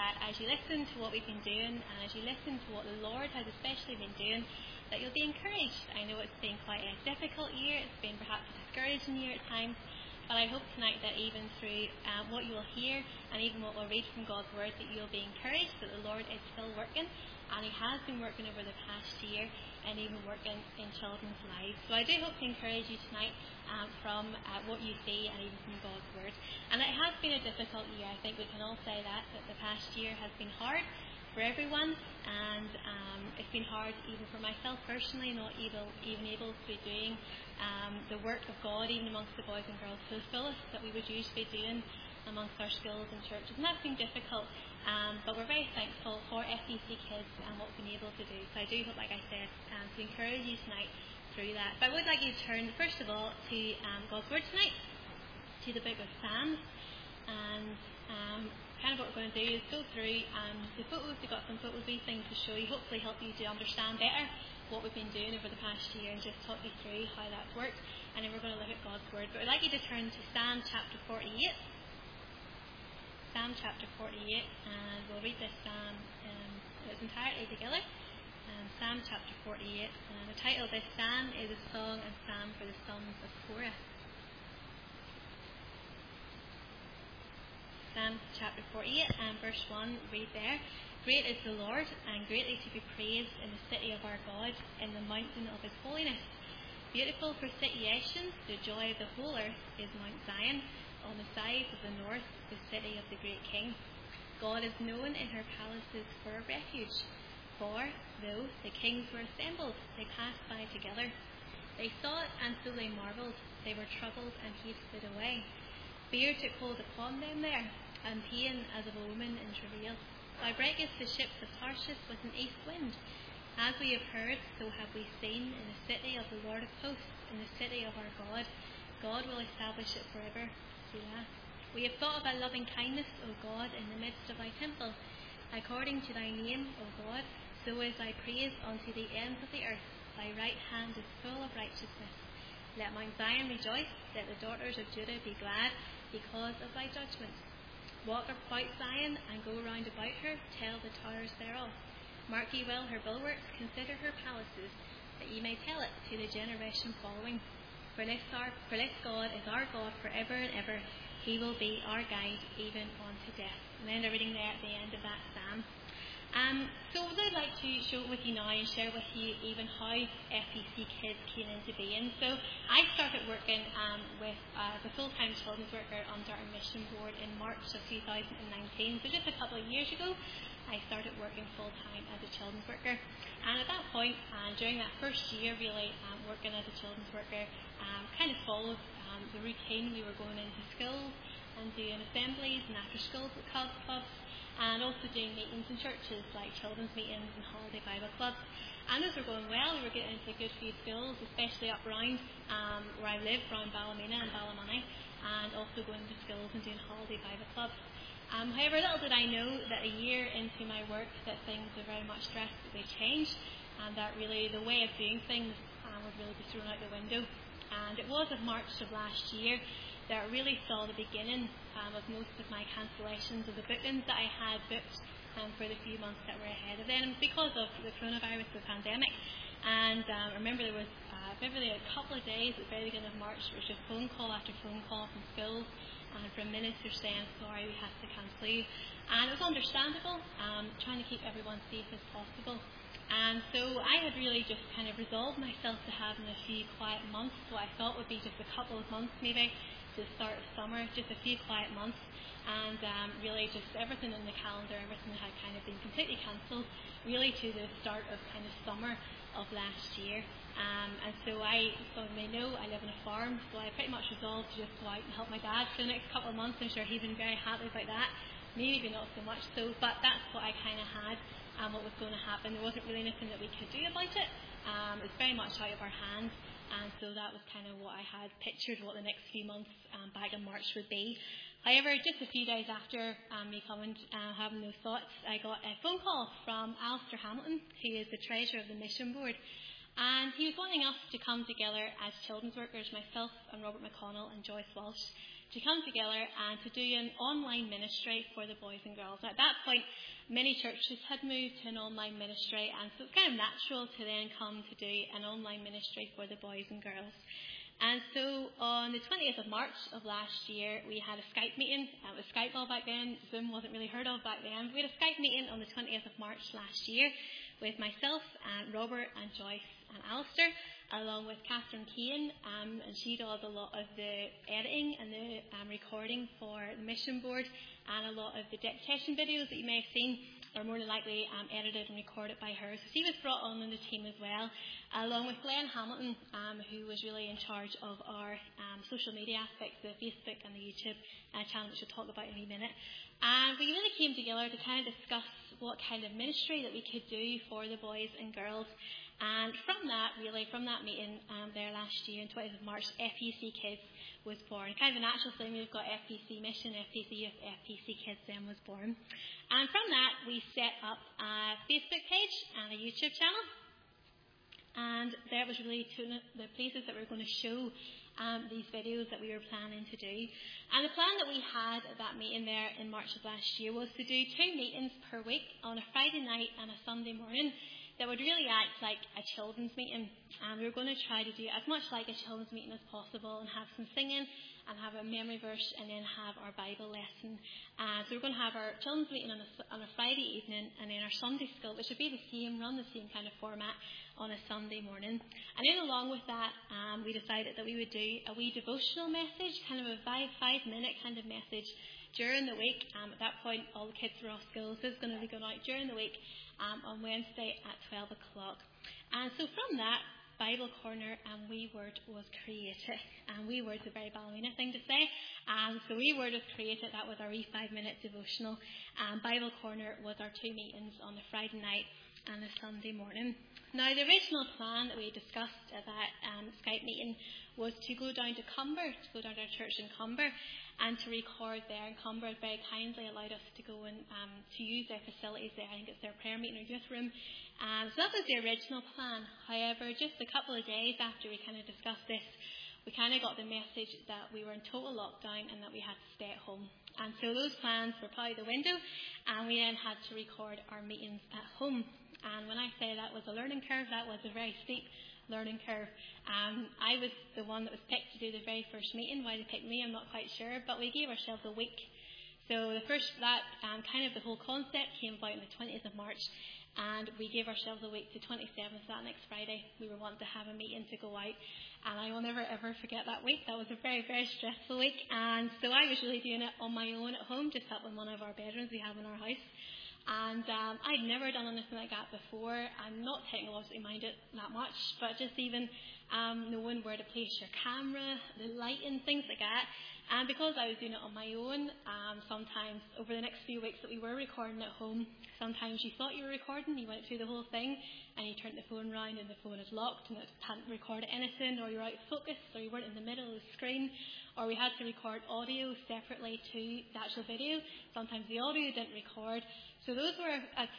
that as you listen to what we've been doing, and as you listen to what the Lord has especially been doing, that you'll be encouraged. I know it's been quite a difficult year, it's been perhaps a discouraging year at times, but I hope tonight that even through what you will hear and even what we'll read from God's Word, that you'll be encouraged that the Lord is still working, and He has been working over the past year and even working in children's lives. So I do hope to encourage you tonight from what you see and even from God's Word. And it has been a difficult year. I think we can all say that the past year has been hard for everyone, and it's been hard even for myself personally, not even able to be doing the work of God even amongst the boys and girls to the fullest that we would usually be doing amongst our schools and churches, and that's been difficult, but we're very thankful for FEC Kids and what we've been able to do. So I do hope, like I said, to encourage you tonight through that. But I would like you to turn first of all to God's Word tonight, to the book of Psalms, and kind of what we're going to do is go through the photos. We've got some photos, these things to show you, hopefully help you to understand better what we've been doing over the past year and just talk you through how that's worked, and then we're going to look at God's Word. But I'd like you to turn to Psalm chapter 48. Psalm chapter 48, and we'll read this psalm in its entirety together. Psalm chapter 48, and the title of this psalm is A Song and Psalm for the Sons of Korah. Psalm chapter 48 and verse 1, read there. Great is the Lord, and greatly to be praised in the city of our God, in the mountain of His holiness. Beautiful for sitiation, the joy of the whole earth is Mount Zion. On the sides of the north, the city of the great King. God is known in her palaces for a refuge. For, though the kings were assembled, they passed by together. They saw it, and so they marvelled. They were troubled, and hasted away. Fear took hold upon them there, and pain as of a woman in travail. Thou breakest the ships of Tarshish with an east wind. As we have heard, so have we seen in the city of the Lord of hosts, in the city of our God. God will establish it forever. We have thought of thy loving kindness, O God, in the midst of thy temple. According to thy name, O God, so is thy praise unto the ends of the earth. Thy right hand is full of righteousness. Let Mount Zion rejoice, let the daughters of Judah be glad, because of thy judgments. Walk about Zion, and go round about her, tell the towers thereof. Mark ye well her bulwarks, consider her palaces, that ye may tell it to the generation following. For this God is our God forever and ever. He will be our guide even unto death. And then the reading there at the end of that psalm. So what I'd like to show with you now and share with you even how FEC Kids came into being. So I started working as a full-time children's worker under our mission board in March of 2019. So just a couple of years ago, I started working full-time as a children's worker. And at that point, during that first year really working as a children's worker, kind of followed the routine. We were going into schools and doing assemblies and after-school clubs, and also doing meetings in churches like children's meetings and holiday Bible clubs. And those were going well. We were getting into a good few schools, especially up around where I live, around Ballymena and Ballymoney, and also going to schools and doing holiday Bible clubs. However, little did I know that a year into my work that things were very much drastically changed, and that really the way of doing things would really be thrown out the window. And it was in March of last year that I really saw the beginning of most of my cancellations of the bookings that I had booked for the few months that were ahead of them because of the coronavirus, the pandemic. And I remember there was a couple of days at the very beginning of March, which was phone call after phone call from schools and from ministers saying, sorry, we have to cancel you. And it was understandable, trying to keep everyone safe as possible. And so I had really just kind of resolved myself to having a few quiet months, what I thought would be just a couple of months maybe to the start of summer, just a few quiet months, and really just everything in the calendar, everything had kind of been completely cancelled, really to the start of kind of summer of last year. And so some may know, I live on a farm, so I pretty much resolved to just go out and help my dad for the next couple of months. I'm sure he's been very happy about that, maybe not so much so, but that's what I kind of had. What was going to happen. There wasn't really anything that we could do about it. It was very much out of our hands, and so that was kind of what I had pictured what the next few months back in March would be. However, just a few days after me coming having those thoughts, I got a phone call from Alistair Hamilton, who is the treasurer of the mission board, And he was wanting us to come together as children's workers, myself and Robert McConnell and Joyce Walsh, to come together and to do an online ministry for the boys and girls. Now, at that point, many churches had moved to an online ministry, and so it's kind of natural to then come to do an online ministry for the boys and girls. And so on the 20th of March of last year, we had a Skype meeting. It was Skype all back then. Zoom wasn't really heard of back then. We had a Skype meeting on the 20th of March last year with myself and Robert and Joyce and Alistair, along with Catherine Kane, and she does a lot of the editing and the recording for the mission board, and a lot of the dedication videos that you may have seen are more than likely edited and recorded by her. So she was brought on the team as well, along with Glenn Hamilton, who was really in charge of our social media aspects, the Facebook and the YouTube channel, which we'll talk about in a minute. And we really came together to kind of discuss what kind of ministry that we could do for the boys and girls. And from that meeting there last year, on 20th of March, FPC Kids was born. Kind of a natural thing, we've got FPC Mission, FPC Youth, FPC Kids then was born. And from that, we set up a Facebook page and a YouTube channel. And that was really two of the places that we were going to show these videos that we were planning to do. And the plan that we had at that meeting there in March of last year was to do 2 meetings per week on a Friday night and a Sunday morning that would really act like a children's meeting. And we were going to try to do as much like a children's meeting as possible and have some singing and have a memory verse and then have our Bible lesson. So we're going to have our children's meeting on a Friday evening, and then our Sunday school, which would be the same, run the same kind of format on a Sunday morning. And then along with that, we decided that we would do a wee devotional message, kind of a 5-minute kind of message during the week. At that point, all the kids were off school, so it's going to be going out during the week on Wednesday at 12 o'clock. And so from that, Bible Corner and Wee Word was created. And Wee Word's a very ballina thing to say. So Wee Word was created. That was our wee 5-minute devotional. Bible Corner was our 2 meetings on the Friday night and the Sunday morning. Now, the original plan that we discussed at that Skype meeting was to go down to Cumber, to go down to our church in Cumber, and to record there. And Cumber very kindly allowed us to go and to use their facilities there. I think it's their prayer meeting or youth room. So that was the original plan. However, just a couple of days after we kind of discussed this, we kind of got the message that we were in total lockdown and that we had to stay at home. And so those plans were probably the window, and we then had to record our meetings at home. And when I say that was a learning curve, that was a very steep learning curve. I was the one that was picked to do the very first meeting. Why they picked me, I'm not quite sure, but we gave ourselves a week. So the whole concept came about on the 20th of March, and we gave ourselves a week to 27th, that next Friday. We were wanting to have a meeting to go out, and I will never ever forget that week. That was a very, very stressful week, and so I was really doing it on my own at home, just up in one of our bedrooms we have in our house. And I'd never done anything like that before. I'm not technologically minded that much, but just even knowing where to place your camera, the lighting, things like that. And because I was doing it on my own, sometimes over the next few weeks that we were recording at home, sometimes you thought you were recording, you went through the whole thing, and you turned the phone round and the phone is locked and it hadn't recorded anything, or you're out of focus, or you weren't in the middle of the screen, or we had to record audio separately to the actual video. Sometimes the audio didn't record. So those were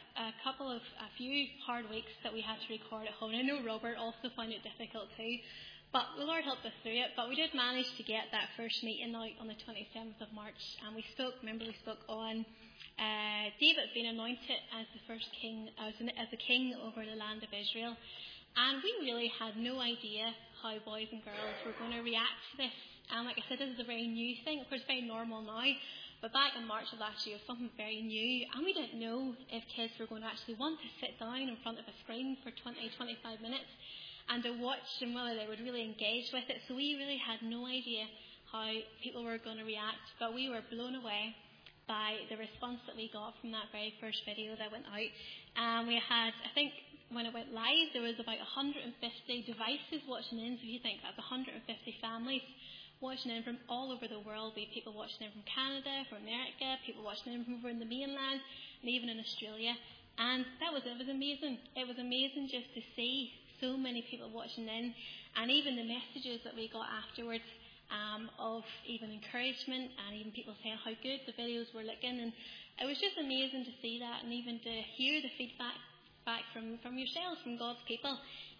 a few hard weeks that we had to record at home. And I know Robert also found it difficult too, but the Lord helped us through it. But we did manage to get that first meeting out on the 27th of March, and we spoke on David being anointed as the first king, as the king over the land of Israel. And we really had no idea how boys and girls were going to react to this. And like I said, this is a very new thing. Of course, very normal now. But back in March of last year, it was something very new, and we didn't know if kids were going to actually want to sit down in front of a screen for 20-25 minutes and to watch, and whether they would really engage with it. So we really had no idea how people were going to react, but we were blown away by the response that we got from that very first video that went out. We had, I think, when it went live, there was about 150 devices watching in. So if you think that's 150 families watching in from all over the world. We had people watching in from Canada, from America, people watching in from over in the mainland, and even in Australia. And it was amazing. It was amazing just to see so many people watching in, and even the messages that we got afterwards of even encouragement, and even people saying how good the videos were looking. And it was just amazing to see that, and even to hear the feedback back from yourselves, from God's people.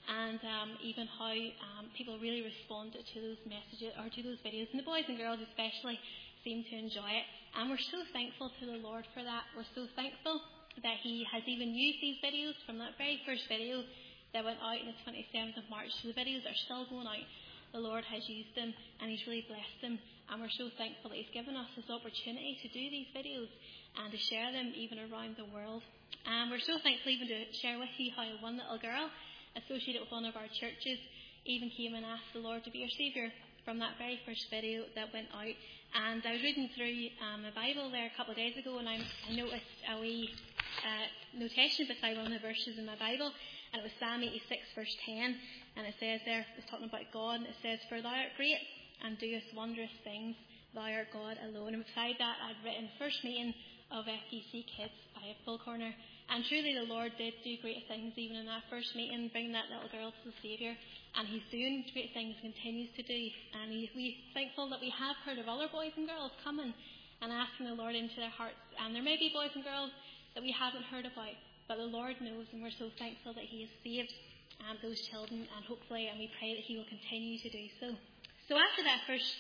and even how people really responded to those messages or to those videos, and the boys and girls especially seem to enjoy it. And we're so thankful to the Lord for that. We're so thankful that He has even used these videos from that very first video that went out on the 27th of March. So the videos are still going out. The Lord has used them and He's really blessed them, and we're so thankful that He's given us this opportunity to do these videos and to share them even around the world. And we're so thankful even to share with you how one little girl associated with one of our churches even came and asked the Lord to be her Saviour from that very first video that went out. And I was reading through my Bible there a couple of days ago, and I noticed a wee notation beside one of the verses in my Bible, and it was Psalm 86 verse 10, and it says there, it's talking about God, and it says, "For thou art great, and doest wondrous things, thou art God alone." And beside that I'd written, "First meeting of FPC Kids by Full Corner." And truly the Lord did do great things even in that first meeting, bring that little girl to the Saviour, and He's doing great things, continues to do. And we're thankful that we have heard of other boys and girls coming and asking the Lord into their hearts. And there may be boys and girls that we haven't heard about, but the Lord knows, and we're so thankful that He has saved those children, and hopefully, and we pray that He will continue to do so. So after that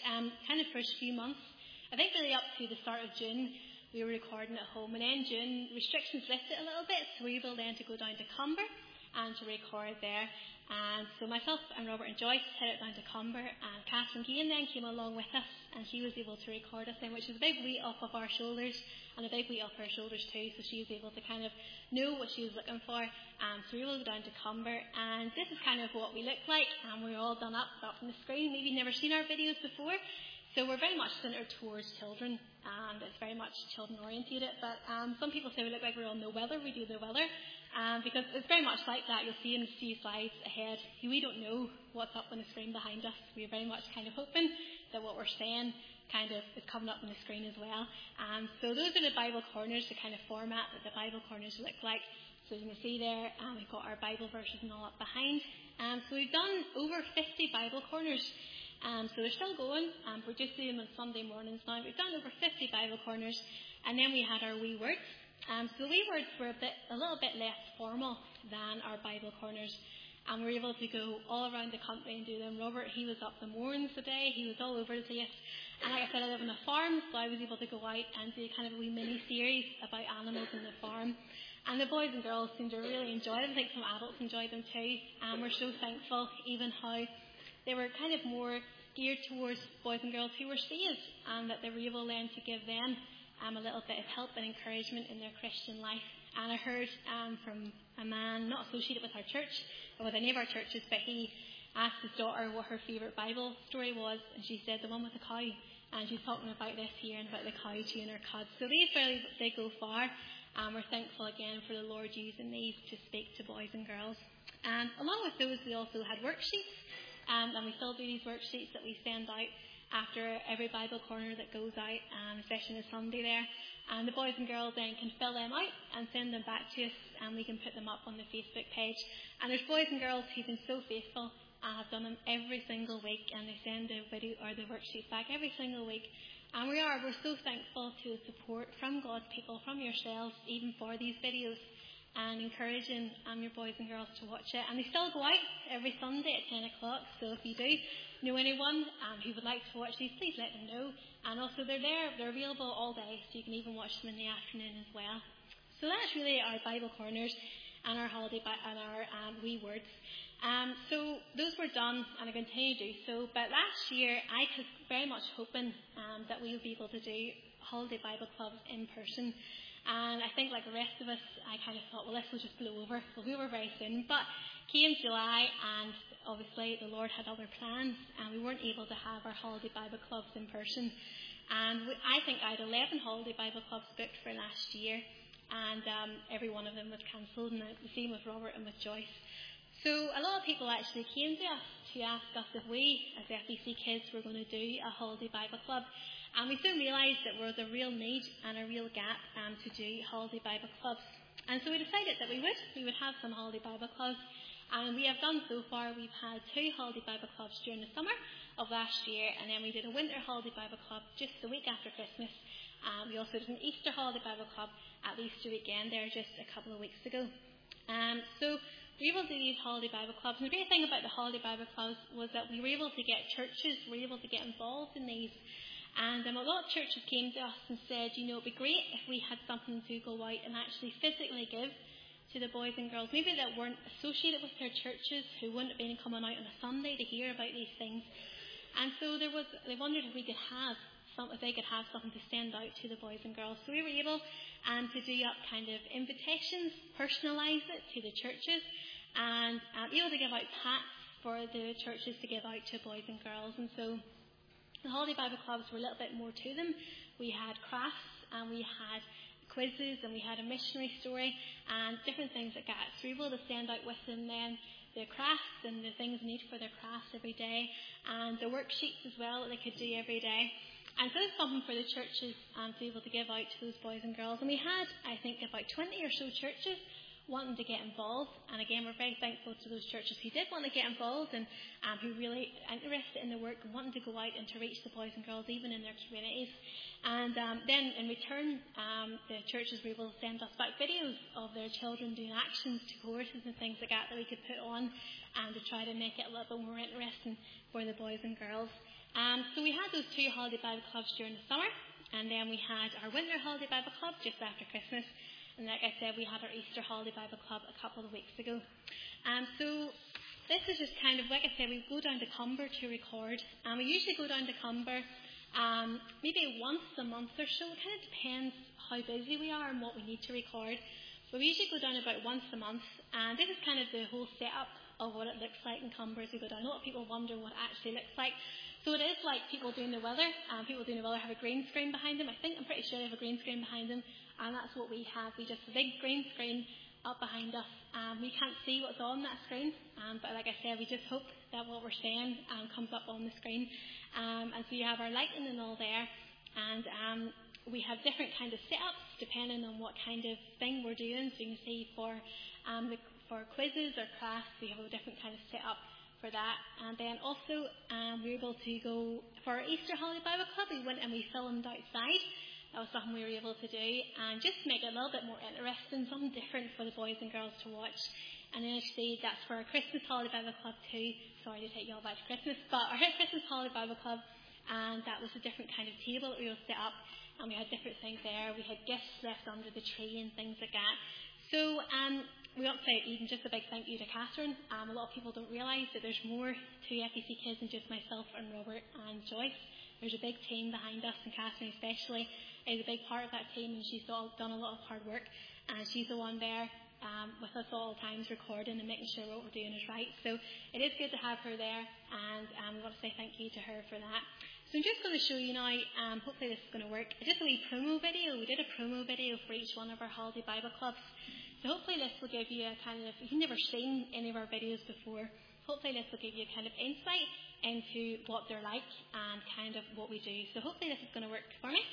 first few months, I think really up to the start of June, we were recording at home, and in June restrictions lifted a little bit, so we were able then to go down to Comber and to record there. And so myself and Robert and Joyce headed down to Comber, and Catherine Keane then came along with us, and she was able to record us then, which was a big weight off of our shoulders, and a big weight off her shoulders too, so she was able to kind of know what she was looking for. So we will go down to Comber, and this is kind of what we look like, and we're all done up on the screen. Maybe you've never seen our videos before. So we're very much centred towards children, and it's very much children orientated, but some people say we look like we're on the weather. We do the weather, because it's very much like that. You'll see in a few slides ahead, we don't know what's up on the screen behind us. We're very much kind of hoping that what we're saying kind of is coming up on the screen as well. So those are the Bible corners, the kind of format that the Bible corners look like. So you can see there, we've got our Bible verses and all up behind. So we've done over 50 Bible corners. So they're still going. We're just doing them on Sunday mornings now. We've done over 50 Bible corners, and then we had our wee words. So the wee words were a little bit less formal than our Bible corners, and we were able to go all around the country and do them. Robert, he was up the Mournes today. He was all over the place. And like I said, I live on a farm, so I was able to go out and do kind of a wee mini-series about animals in the farm. And the boys and girls seemed to really enjoy them. I think some adults enjoyed them too. And we're so thankful even how they were kind of more geared towards boys and girls who were saved, and that they were able then to give them a little bit of help and encouragement in their Christian life. And I heard from a man not associated with our church or with any of our churches, but he asked his daughter what her favourite Bible story was, and she said the one with the cow. And she's talking about this here and about the cow chewing her cud. So these really, they go far. We're thankful again for the Lord using these to speak to boys and girls. And along with those, we also had worksheets. And we still do these worksheets that we send out after every Bible corner that goes out, especially on a Sunday there. And the boys and girls then can fill them out and send them back to us, and we can put them up on the Facebook page. And there's boys and girls who've been so faithful and have done them every single week, and they send the video or the worksheets back every single week. And we're so thankful to the support from God's people, from yourselves, even for these videos, and encouraging your boys and girls to watch it. And they still go out every Sunday at 10 o'clock, so if you do know anyone who would like to watch these, please let them know. And also they're available all day, so you can even watch them in the afternoon as well. So that's really our Bible corners and our holiday and our wee words. So those were done, and I continue to do so. But last year I was very much hoping that we would be able to do holiday Bible clubs in person. And I think, like the rest of us, I kind of thought, well, this will just blow over. We'll be over very soon. But came July, and obviously the Lord had other plans, and we weren't able to have our holiday Bible clubs in person. And I think I had 11 holiday Bible clubs booked for last year, and every one of them was cancelled, and the same with Robert and with Joyce. So a lot of people actually came to us to ask us if we, as FBC Kids, were going to do a holiday Bible club. And we soon realised that there was a real need and a real gap to do holiday Bible clubs. And so we decided that we would have some holiday Bible clubs. And we have done so far. We've had 2 holiday Bible clubs during the summer of last year, and then we did a winter holiday Bible club just the week after Christmas. We also did an Easter holiday Bible club at the Easter weekend there just a couple of weeks ago. So we were able to do these holiday Bible clubs. And the great thing about the holiday Bible clubs was that we were able to get churches, we were able to get involved in these. And a lot of churches came to us and said, you know, it'd be great if we had something to go out and actually physically give to the boys and girls, maybe that weren't associated with their churches, who wouldn't have been coming out on a Sunday to hear about these things. And so they wondered if they could have something to send out to the boys and girls. So we were able to do up kind of invitations, personalise it to the churches, and able to give out hats for the churches to give out to boys and girls. And so the holiday Bible clubs were a little bit more to them. We had crafts, and we had quizzes, and we had a missionary story, and different things like that. So we were able to send out with them then the crafts and the things they need for their crafts every day, and the worksheets as well that they could do every day. And so it's something for the churches to be able to give out to those boys and girls. And we had, I think, about 20 or so churches wanting to get involved. And again, we're very thankful to those churches who did want to get involved and who really interested in the work and wanting to go out and to reach the boys and girls even in their communities. And then in return, the churches were able to send us back videos of their children doing actions to courses and things like that we could put on to try to make it a little bit more interesting for the boys and girls. So we had those 2 holiday Bible clubs during the summer, and then we had our winter holiday Bible club just after Christmas. And like I said, we had our Easter holiday Bible club a couple of weeks ago. So this is just kind of, like I said, we go down to Cumber to record. We usually go down to Cumber maybe once a month or so. It kind of depends how busy we are and what we need to record. But we usually go down about once a month. And this is kind of the whole setup of what it looks like in Cumber as we go down. A lot of people wonder what it actually looks like. So it is like people doing the weather. People doing the weather have a green screen behind them. I'm pretty sure they have a green screen behind them. And that's what we have. We just have a big green screen up behind us. We can't see what's on that screen. But like I said, we just hope that what we're saying comes up on the screen. And so you have our lighting and all there. And we have different kind of setups depending on what kind of thing we're doing. So you can see for quizzes or crafts, we have a different kind of setup for that. And then also we were able to go for our Easter Holiday Bible Club. We went and we filmed outside. That was something we were able to do, and just make it a little bit more interesting, something different for the boys and girls to watch. And then actually that's for our Christmas Holiday Bible Club too. Sorry to take you all back to Christmas, but our Christmas Holiday Bible Club, and that was a different kind of table that we will set up, and we had different things there. We had gifts left under the tree and things like that. So we want to say even just a big thank you to Catherine. A lot of people don't realise that there's more to FEC Kids than just myself and Robert and Joyce. There's a big team behind us, and Catherine especially is a big part of that team, and she's done a lot of hard work. And she's the one there with us all the times recording and making sure what we're doing is right. So it is good to have her there, and we want to say thank you to her for that. So I'm just going to show you now, hopefully this is going to work, just a wee promo video. We did a promo video for each one of our holiday Bible clubs. So hopefully this will give you a kind of, if you've never seen any of our videos before, hopefully this will give you a kind of insight into what they're like and kind of what we do. So hopefully this is going to work for me.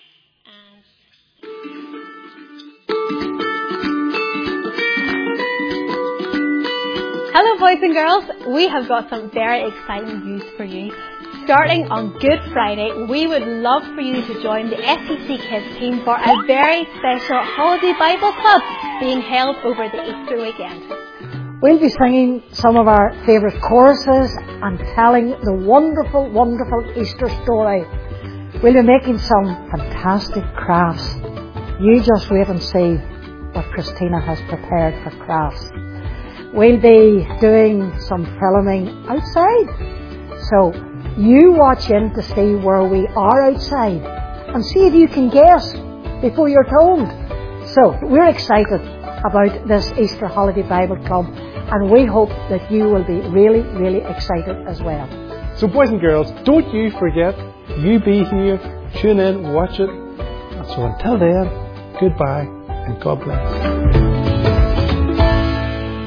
Hello boys and girls, we have got some very exciting news for you. Starting on Good Friday, we would love for you to join the FEC Kids team for a very special Holiday Bible Club being held over the Easter weekend. We'll be singing some of our favourite choruses and telling the wonderful, wonderful Easter story. We'll be making some fantastic crafts. You just wait and see what Christina has prepared for crafts. We'll be doing some filming outside. So you watch in to see where we are outside and see if you can guess before you're told. So we're excited about this Easter Holiday Bible Club, and we hope that you will be really, really excited as well. So boys and girls, don't you forget, you be here, tune in, watch it. So until then, goodbye and God bless.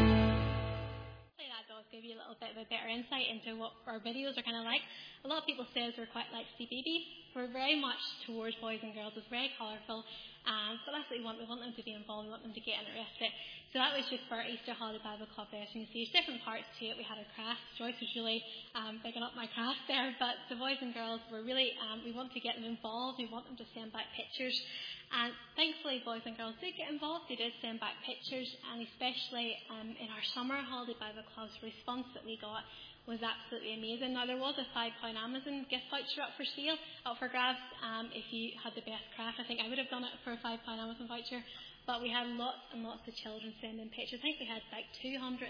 That does give you a little bit of a better insight into what our videos are kind of like. A lot of people says we're quite like babies. We're very much towards boys and girls. It's very colourful. But that's what we want. We want them to be involved. We want them to get interested. So that was just for our Easter Holiday Bible Club lesson. You see, there's different parts to it. We had our crafts. Joyce was really picking up my craft there. But the boys and girls were really, we want to get them involved. We want them to send back pictures. And thankfully, boys and girls did get involved. They did send back pictures. And especially in our summer Holiday Bible Club's response that we got was absolutely amazing. Now, there was a £5 Amazon gift voucher up for sale, up for grabs, if you had the best craft. I think I would have done it for a £5 Amazon voucher. But we had lots and lots of children sending pictures. I think we had like 270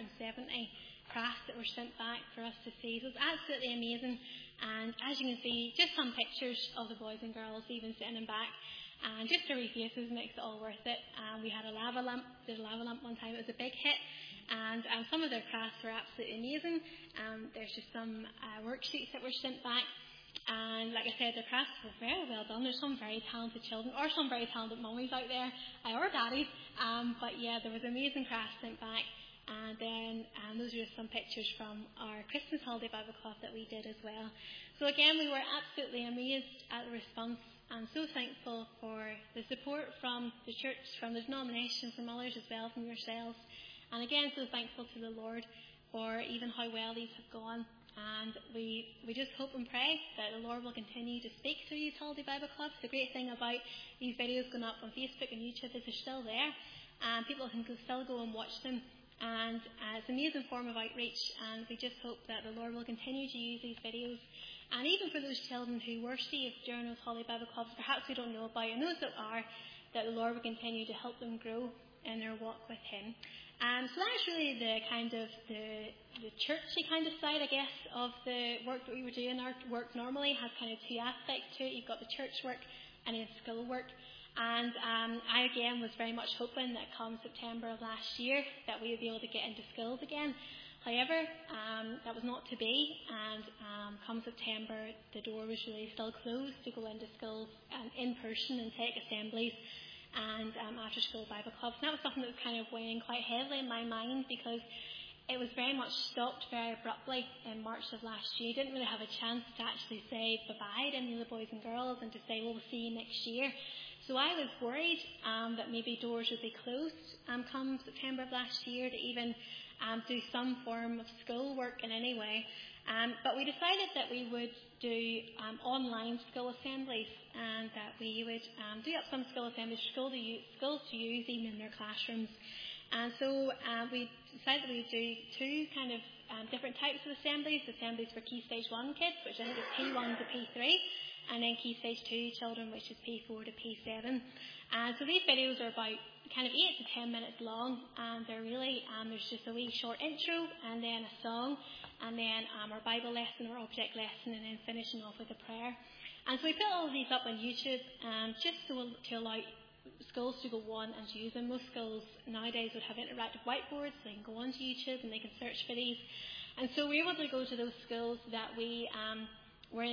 crafts that were sent back for us to see. So it was absolutely amazing. And as you can see, just some pictures of the boys and girls even sending back. And just their wee faces makes it all worth it. We had a lava lamp. Did a lava lamp one time. It was a big hit. And some of their crafts were absolutely amazing. There's just some worksheets that were sent back. And like I said, the crafts were very well done. There's some very talented children, or some very talented mummies out there, or daddies. But yeah, there was amazing crafts sent back. And then those are just some pictures from our Christmas Holiday Bible Club that we did as well. So again, we were absolutely amazed at the response, and so thankful for the support from the church, from the denomination, from others as well, from yourselves. And again, so thankful to the Lord for even how well these have gone. And we just hope and pray that the Lord will continue to speak through youth Holiday Bible Clubs. The great thing about these videos going up on Facebook and YouTube is they're still there, and people can still go and watch them. And it's an amazing form of outreach, and we just hope that the Lord will continue to use these videos. And even for those children who were saved during those Holiday Bible Clubs, perhaps we don't know about, and those that are, that the Lord will continue to help them grow in their walk with Him. So that's really the kind of the churchy kind of side, I guess, of the work that we were doing. Our work normally has kind of two aspects to it. You've got the church work and then school work. And I again was very much hoping that come September of last year that we would be able to get into schools again. However, that was not to be, and come September the door was really still closed to go into schools in person and take assemblies and after school Bible clubs. And that was something that was kind of weighing quite heavily in my mind, because it was very much stopped very abruptly in March of last year. You didn't really have a chance to actually say bye-bye to any of the boys and girls and to say, well, we'll see you next year. So I was worried that maybe doors would be closed come September of last year to even do some form of school work in any way. But we decided that we would do online school assemblies, and that we would do up some school assemblies for schools to use even in their classrooms. And so we decided that we would do two kind of different types of assemblies for Key Stage 1 kids, which I think is P1 to P3, and then Key Stage 2 children, which is P4 to P7. So these videos are about kind of 8 to 10 minutes long, and they're really, there's just a wee short intro, and then a song, and then our Bible lesson or object lesson, and then finishing off with a prayer. And so we put all of these up on YouTube, just to allow schools to go on and to use them. Most schools nowadays would have interactive whiteboards, so they can go onto YouTube and they can search for these. And so we were able to go to those schools that we were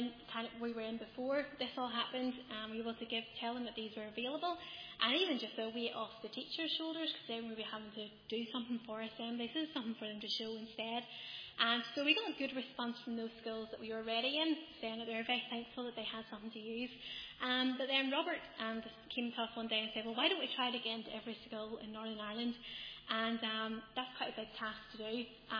in before this all happened. We were able to tell them that these were available, and even just a weight off the teachers' shoulders, because they would be having to do something for assembly. So this is something for them to show instead. And so we got a good response from those schools that we were already in, saying that they were very thankful that they had something to use. But then Robert came to us one day and said, well, why don't we try it again to every school in Northern Ireland? And that's quite a big task to do.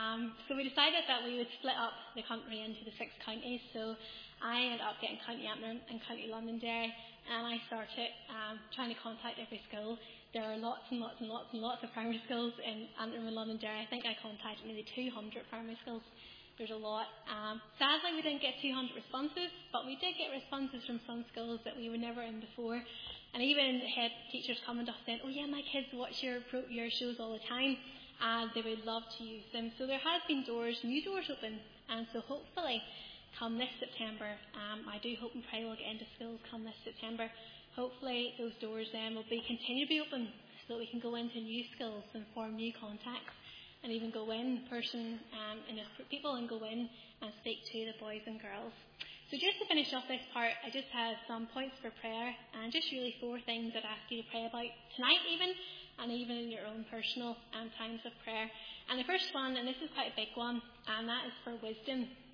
So we decided that we would split up the country into the 6 counties. So I ended up getting County Antrim and County Londonderry, and I started trying to contact every school. There are lots and lots and lots and lots of primary schools in Antrim and Londonderry. I think I contacted maybe 200 primary schools. There's a lot. Sadly, we didn't get 200 responses, but we did get responses from some schools that we were never in before. And even head teachers coming to us saying, oh yeah, my kids watch your shows all the time, and they would love to use them. So there has been new doors open, and so hopefully come this September, I do hope and pray we'll get into schools come this September. Hopefully those doors then will continue to be open, so that we can go into new schools and form new contacts, and even go in person and as people and go in and speak to the boys and girls. So just to finish off this part, I just have some points for prayer, and just really 4 things I'd ask you to pray about tonight and even in your own personal times of prayer. And the first one, and this is quite a big one, and that is for wisdom.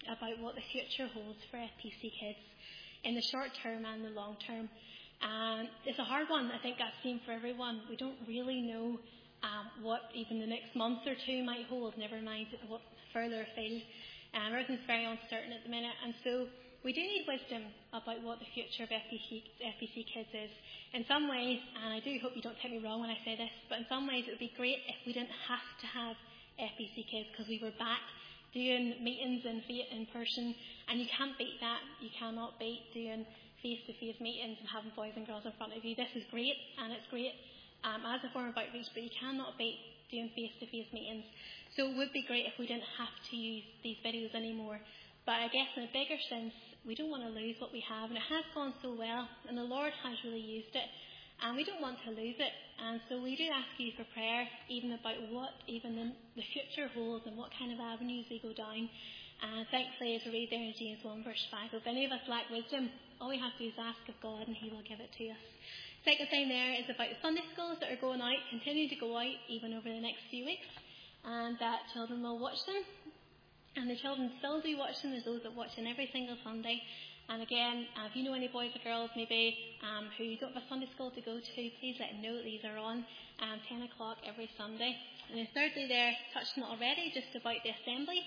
about what the future holds for FPC Kids in the short term and the long term. It's a hard one. I think that's the same for everyone. We don't really know what even the next month or two might hold, never mind what further afield. Everything's very uncertain at the minute, and so we do need wisdom about what the future of FPC Kids is. In some ways, and I do hope you don't take me wrong when I say this, but in some ways it would be great if we didn't have to have FPC Kids, because we were back doing meetings in person, and you can't beat that. You cannot beat doing face-to-face meetings and having boys and girls in front of you. This is great, and it's great as a form of outreach, but you cannot beat doing face-to-face meetings. So it would be great if we didn't have to use these videos anymore. But I guess in a bigger sense, we don't want to lose what we have, and it has gone so well, and the Lord has really used it, and we don't want to lose it. And so we do ask you for prayer, even about what even the future holds and what kind of avenues we go down. And thankfully, as we read there in James 1 verse 5, if any of us lack wisdom, all we have to do is ask of God and He will give it to us. Second thing there is about the Sunday schools that are going out, continue to go out even over the next few weeks, and that children will watch them. And the children still do watch them. There's those that watch them every single Sunday. And again, if you know any boys or girls maybe who don't have a Sunday school to go to, please let them know that these are on 10 o'clock every Sunday. And then thirdly there, touched on it already, just about the assemblies,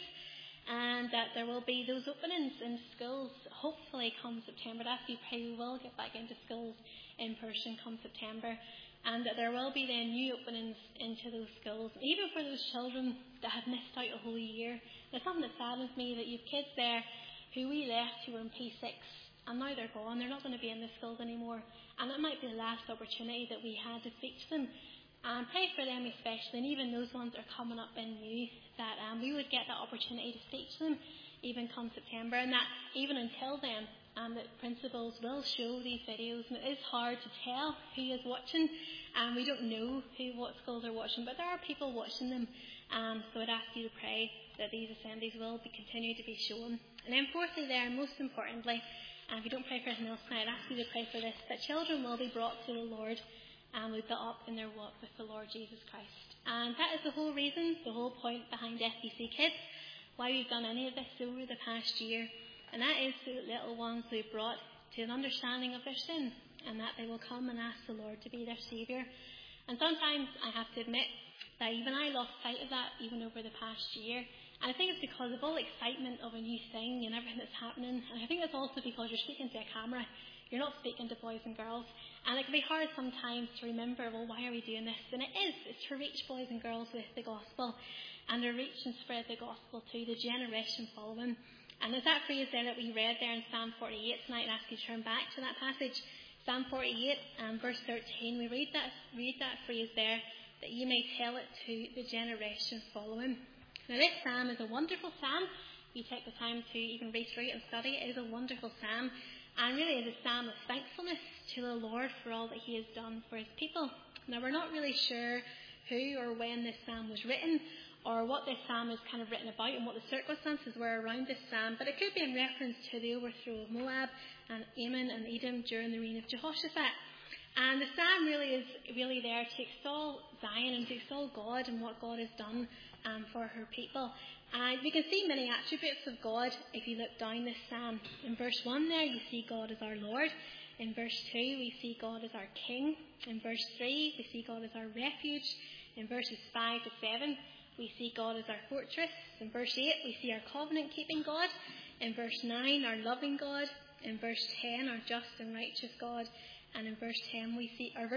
and that there will be those openings in schools, hopefully come September. That's we pray we will get back into schools in person come September. And that there will be then new openings into those schools, even for those children that have missed out a whole year. There's something that saddens me, that you've kids there who we left who were in P6, and now they're gone. They're not going to be in the schools anymore, and it might be the last opportunity that we had to speak to them. And pray for them especially, and even those ones that are coming up in new, that we would get that opportunity to speak to them even come September, and that even until then, that principals will show these videos. And it is hard to tell who is watching, and we don't know what schools are watching, but there are people watching them. So I'd ask you to pray that these assemblies will continue to be shown. And then fourthly there, and most importantly, if you don't pray for anything else tonight, I'd ask you to pray for this, that children will be brought to the Lord and will be built up in their walk with the Lord Jesus Christ. And that is the whole reason, the whole point behind FPC Kids, why we've done any of this over the past year. And that is so that little ones will be brought to an understanding of their sin, and that they will come and ask the Lord to be their Saviour. And sometimes I have to admit that even I lost sight of that even over the past year. And I think it's because of all the excitement of a new thing and everything that's happening. And I think it's also because you're speaking to a camera. You're not speaking to boys and girls. And it can be hard sometimes to remember, well, why are we doing this? And it's to reach boys and girls with the gospel, and to reach and spread the gospel to the generation following. And there's that phrase there that we read there in Psalm 48 tonight, and I ask you to turn back to that passage. Psalm 48 verse 13, we read that phrase there, that you may tell it to the generation following. Now this psalm is a wonderful psalm. If you take the time to even read through it and study it, it is a wonderful psalm. And really is a psalm of thankfulness to the Lord for all that He has done for His people. Now we're not really sure who or when this psalm was written, or what this psalm is kind of written about, and what the circumstances were around this psalm, but it could be in reference to the overthrow of Moab and Ammon and Edom during the reign of Jehoshaphat. And the psalm really is there to extol Zion and to extol God and what God has done for her people. And we can see many attributes of God if you look down this psalm. In verse 1 there, you see God as our Lord. In verse 2, we see God as our King. In verse 3, we see God as our refuge. In verses 5 to 7, we see God as our fortress. In verse 8, we see our covenant-keeping God. In verse 9, our loving God. In verse 10, our just and righteous God. And in verse 13, we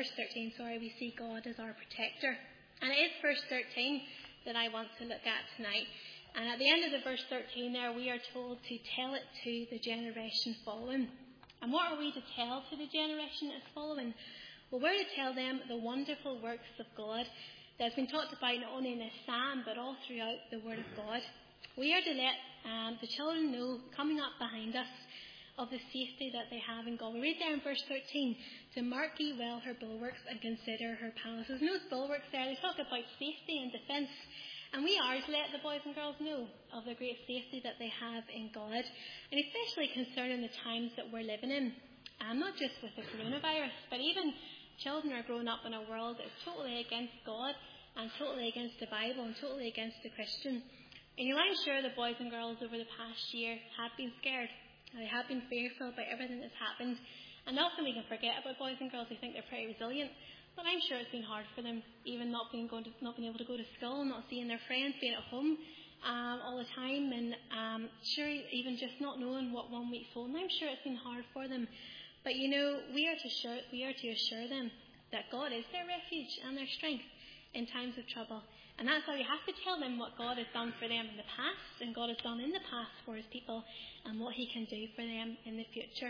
see God as our protector. And it is verse 13 that I want to look at tonight. And at the end of the verse 13 there, we are told to tell it to the generation following. And what are we to tell to the generation that's following? Well, we're to tell them the wonderful works of God that has been talked about not only in this psalm, but all throughout the Word of God. We are to let the children know, coming up behind us, of the safety that they have in God. We read there in verse 13, to mark ye well her bulwarks and consider her palaces. And those bulwarks there, they talk about safety and defence. And we are to let the boys and girls know of the great safety that they have in God. And especially concerning the times that we're living in. And not just with the coronavirus, but even children are growing up in a world that is totally against God and totally against the Bible and totally against the Christian. And I'm sure the boys and girls over the past year have been scared. They have been fearful about everything that's happened. And often we can forget about boys and girls. We think they're pretty resilient. But I'm sure it's been hard for them, even not being able to go to school, not seeing their friends, being at home all the time. And sure, even just not knowing what 1 week's holding. I'm sure it's been hard for them. But we are to assure them that God is their refuge and their strength in times of trouble. And that's why we have to tell them what God has done for them in the past, and God has done in the past for his people, and what he can do for them in the future.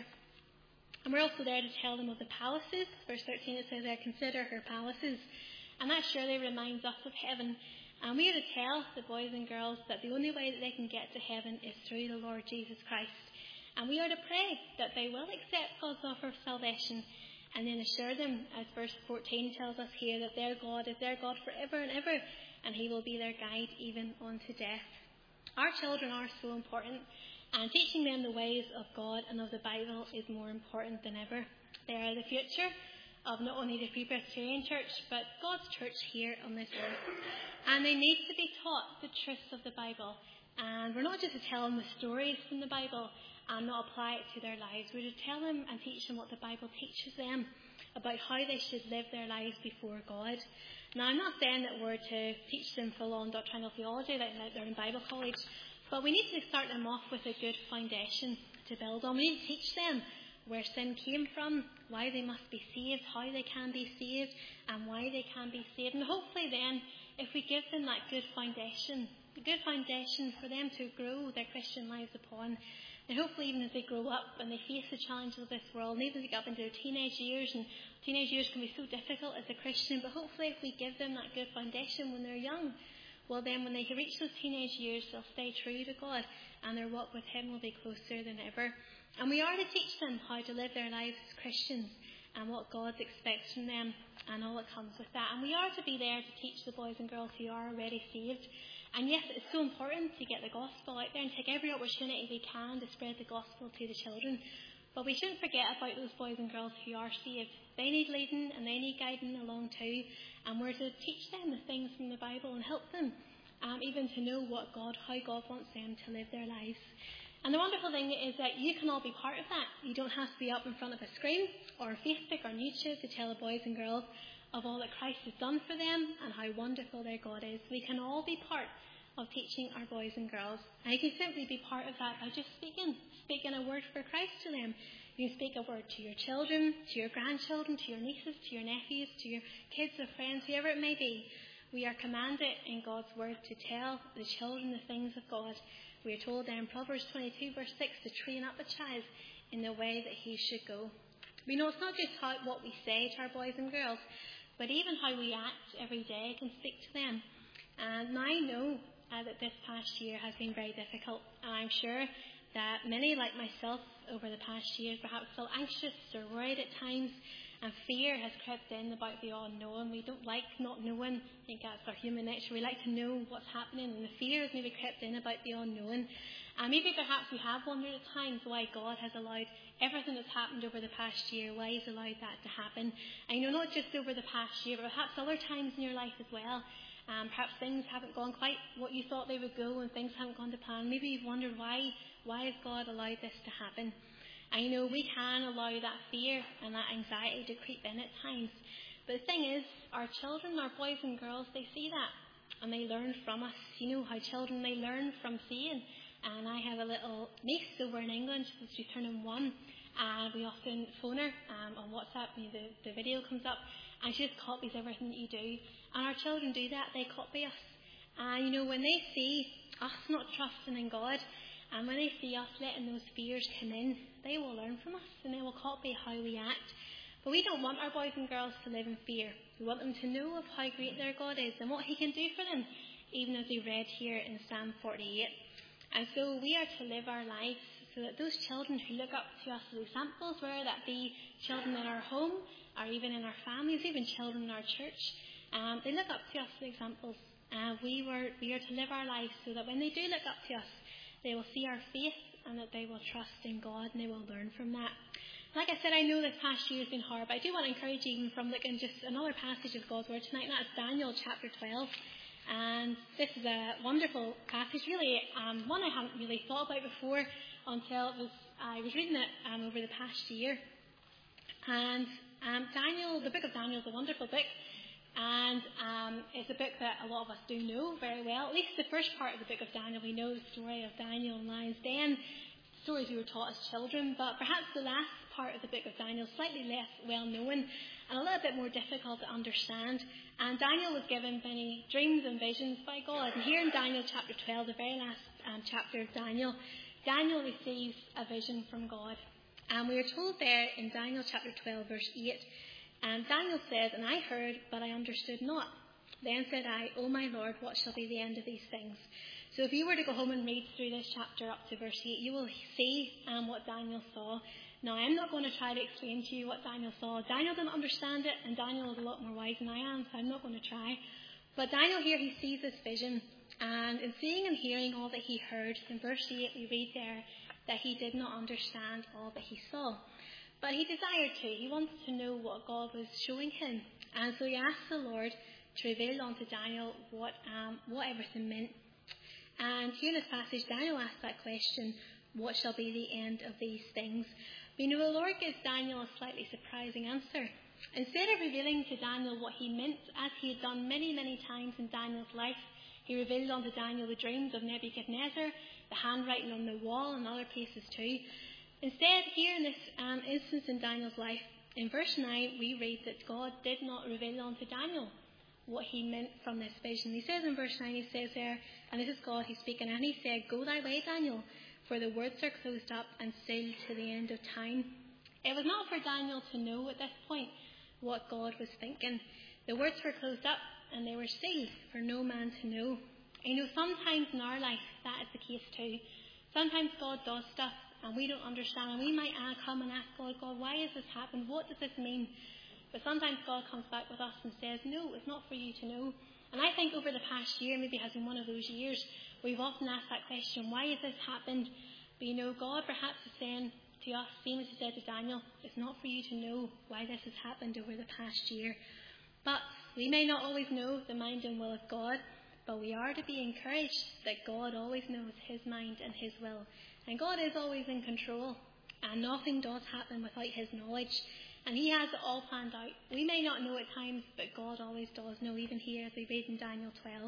And we're also there to tell them of the palaces. Verse 13, it says there, consider her palaces. And that surely reminds us of heaven. And we are to tell the boys and girls that the only way that they can get to heaven is through the Lord Jesus Christ. And we are to pray that they will accept God's offer of salvation, and then assure them, as verse 14 tells us here, that their God is their God forever and ever, and he will be their guide even unto death. Our children are so important, and teaching them the ways of God and of the Bible is more important than ever. They are the future of not only the Free Presbyterian Church, but God's church here on this earth. And they need to be taught the truths of the Bible. And we're not just to tell them the stories from the Bible and not apply it to their lives. We're to tell them and teach them what the Bible teaches them about how they should live their lives before God. Now, I'm not saying that we're to teach them full-on doctrinal theology like they're in Bible college, but we need to start them off with a good foundation to build on. We need to teach them where sin came from, why they must be saved, how they can be saved, and why they can be saved. And hopefully then, if we give them that good foundation, a good foundation for them to grow their Christian lives upon, and hopefully even as they grow up and they face the challenges of this world, and even as they get up into their teenage years, and teenage years can be so difficult as a Christian, but hopefully if we give them that good foundation when they're young, well then when they reach those teenage years, they'll stay true to God, and their walk with him will be closer than ever. And we are to teach them how to live their lives as Christians, and what God expects from them, and all that comes with that. And we are to be there to teach the boys and girls who are already saved. And yes, it's so important to get the gospel out there and take every opportunity we can to spread the gospel to the children. But we shouldn't forget about those boys and girls who are saved. They need leading and they need guiding along too. And we're to teach them the things from the Bible and help them even to know how God wants them to live their lives. And the wonderful thing is that you can all be part of that. You don't have to be up in front of a screen or Facebook or YouTube to tell the boys and girls of all that Christ has done for them and how wonderful their God is. We can all be part of teaching our boys and girls. And you can simply be part of that by just speaking a word for Christ to them. You can speak a word to your children, to your grandchildren, to your nieces, to your nephews, to your kids or friends, whoever it may be. We are commanded in God's word to tell the children the things of God. We are told there in Proverbs 22 verse 6 to train up a child in the way that he should go. We know it's not just what we say to our boys and girls, but even how we act every day can speak to them. And I know that this past year has been very difficult. And I'm sure that many, like myself, over the past year perhaps feel anxious or worried at times. And fear has crept in about the unknown. We don't like not knowing. I think that's our human nature. We like to know what's happening. And the fear has maybe crept in about the unknown. And maybe perhaps we have wondered at times why God has allowed everything that's happened over the past year, why he's allowed that to happen. And not just over the past year, but perhaps other times in your life as well. Perhaps things haven't gone quite what you thought they would go, and things haven't gone to plan. Maybe you've wondered why has God allowed this to happen. And we can allow that fear and that anxiety to creep in at times. But the thing is, our children, our boys and girls, they see that and they learn from us. How children, they learn from seeing. And I have a little niece over in England. She's turning 1. And we often phone her on WhatsApp. The video comes up. And she just copies everything that you do. And our children do that. They copy us. And, when they see us not trusting in God, and when they see us letting those fears come in, they will learn from us. And they will copy how we act. But we don't want our boys and girls to live in fear. We want them to know of how great their God is and what he can do for them, even as we read here in Psalm 48. And so we are to live our lives so that those children who look up to us as examples, whether that be children in our home or even in our families, even children in our church, they look up to us as examples. We are to live our lives so that when they do look up to us, they will see our faith and that they will trust in God and they will learn from that. Like I said, I know this past year has been hard, but I do want to encourage you even from looking just another passage of God's Word tonight, and that's Daniel chapter 12. And this is a wonderful passage, really, one I hadn't really thought about before until I was reading it over the past year. And Daniel, the book of Daniel is a wonderful book, and it's a book that a lot of us do know very well. At least the first part of the book of Daniel, we know the story of Daniel and Lion's Den, stories we were taught as children, but perhaps the last part of the book of Daniel is slightly less well known and a little bit more difficult to understand. And Daniel was given many dreams and visions by God. And here in Daniel chapter 12, the very last chapter of Daniel, Daniel receives a vision from God. And we are told there in Daniel chapter 12, verse 8, and Daniel says, "And I heard, but I understood not. Then said I, O my Lord, what shall be the end of these things?" So if you were to go home and read through this chapter up to verse 8, you will see what Daniel saw. Now, I'm not going to try to explain to you what Daniel saw. Daniel didn't understand it, and Daniel is a lot more wise than I am, so I'm not going to try. But Daniel here, he sees this vision, and in seeing and hearing all that he heard, in verse 8 we read there that he did not understand all that he saw. But he desired to. He wanted to know what God was showing him. And so he asked the Lord to reveal unto Daniel what everything meant. And here in this passage, Daniel asked that question, what shall be the end of these things? But the Lord gives Daniel a slightly surprising answer. Instead of revealing to Daniel what he meant, as he had done many, many times in Daniel's life, he revealed unto Daniel the dreams of Nebuchadnezzar, the handwriting on the wall, and other places too. Instead, here in this instance in Daniel's life, in verse 9, we read that God did not reveal unto Daniel what he meant from this vision. He says in verse 9, he says there, and this is God he's speaking, and he said, "Go thy way, Daniel, for the words are closed up and sealed to the end of time." It was not for Daniel to know at this point what God was thinking. The words were closed up and they were sealed for no man to know. Sometimes in our life that is the case too. Sometimes God does stuff and we don't understand, and we might come and ask God, why has this happened? What does this mean? But sometimes God comes back with us and says, no, it's not for you to know. And I think over the past year, maybe has been one of those years, we've often asked that question, why has this happened? But God perhaps is saying to us, same as he said to Daniel, it's not for you to know why this has happened over the past year. But we may not always know the mind and will of God, but we are to be encouraged that God always knows his mind and his will. And God is always in control, and nothing does happen without his knowledge. And he has it all planned out. We may not know at times, but God always does know, even here as we read in Daniel 12.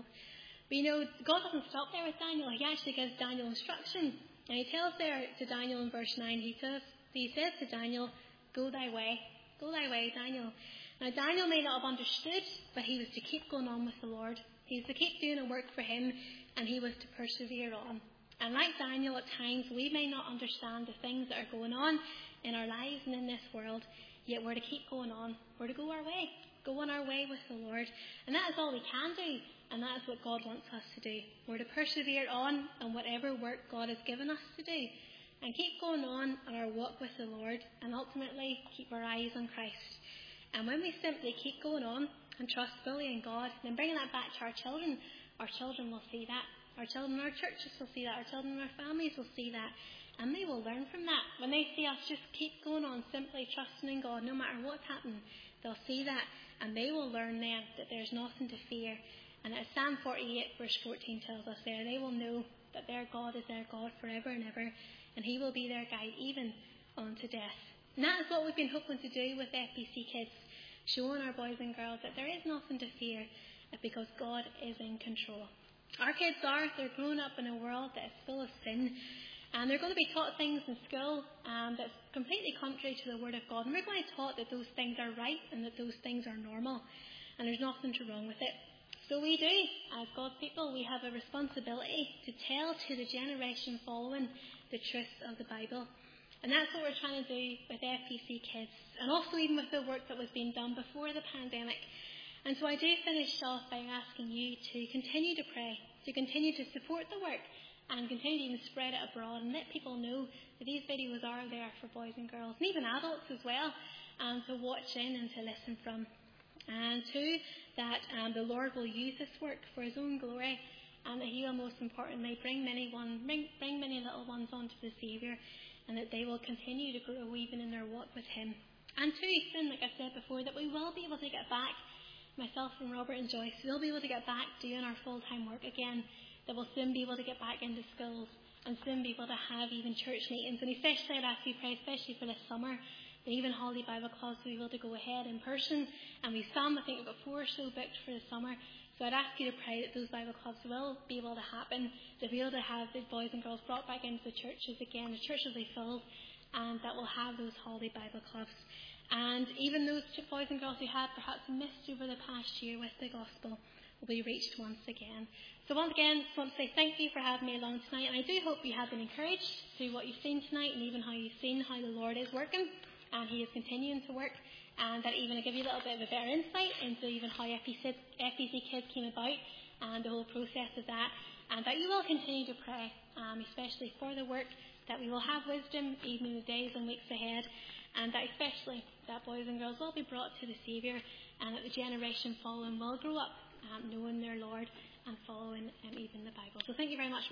But God doesn't stop there with Daniel. He actually gives Daniel instruction. And he tells there to Daniel in verse 9, he says to Daniel, "Go thy way, Daniel." Now Daniel may not have understood, but he was to keep going on with the Lord. He was to keep doing a work for him, and he was to persevere on. And like Daniel, at times we may not understand the things that are going on in our lives and in this world, yet we're to keep going on. We're to go on our way with the Lord. And that is all we can do, and that is what God wants us to do. We're to persevere on whatever work God has given us to do, and keep going on our walk with the Lord, and ultimately keep our eyes on Christ. And when we simply keep going on and trust fully in God, then bringing that back to our children will see that. Our children in our churches will see that. Our children in our families will see that. And they will learn from that. When they see us just keep going on, simply trusting in God, no matter what's happening, they'll see that. And they will learn then that there's nothing to fear. And as Psalm 48 verse 14 tells us there, they will know that their God is their God forever and ever. And he will be their guide even unto death. And that is what we've been hoping to do with FBC Kids. Showing our boys and girls that there is nothing to fear because God is in control. Our kids they're growing up in a world that is full of sin, and they're going to be taught things in school that's completely contrary to the Word of God, and we're going to be taught that those things are right and that those things are normal, and there's nothing wrong with it. So we do, as God's people, we have a responsibility to tell to the generation following the truth of the Bible. And that's what we're trying to do with FPC Kids, and also even with the work that was being done before the pandemic. And so I do finish off by asking you to continue to pray, to continue to support the work, and continue to even spread it abroad and let people know that these videos are there for boys and girls, and even adults as well, to watch in and to listen from. And two, that the Lord will use this work for his own glory, and that he will most importantly bring many little ones onto the Saviour, and that they will continue to grow even in their walk with him. And two, then, like I said before, that we will be able to get back myself and Robert and Joyce, we'll be able to get back doing our full-time work again, that we'll soon be able to get back into schools and soon be able to have even church meetings. And especially, I'd ask you to pray, especially for this summer, that even Holiday Bible Clubs will be able to go ahead in person. And we've some, I think we've got 4 or so booked for the summer. So I'd ask you to pray that those Bible clubs will be able to happen, to be able to have the boys and girls brought back into the churches again, the churches will be filled, and that we'll have those Holiday Bible Clubs. And even those boys and girls who had perhaps missed over the past year with the gospel will be reached once again. So once again, just want to say thank you for having me along tonight, and I do hope you have been encouraged through what you've seen tonight, and even how you've seen how the Lord is working, and He is continuing to work, and that even I give you a little bit of a better insight into even how FEC Kids came about, and the whole process of that, and that you will continue to pray, especially for the work, that we will have wisdom even in the days and weeks ahead, and that especially that boys and girls will be brought to the Saviour, and that the generation following will grow up knowing their Lord and following even the Bible. So thank you very much.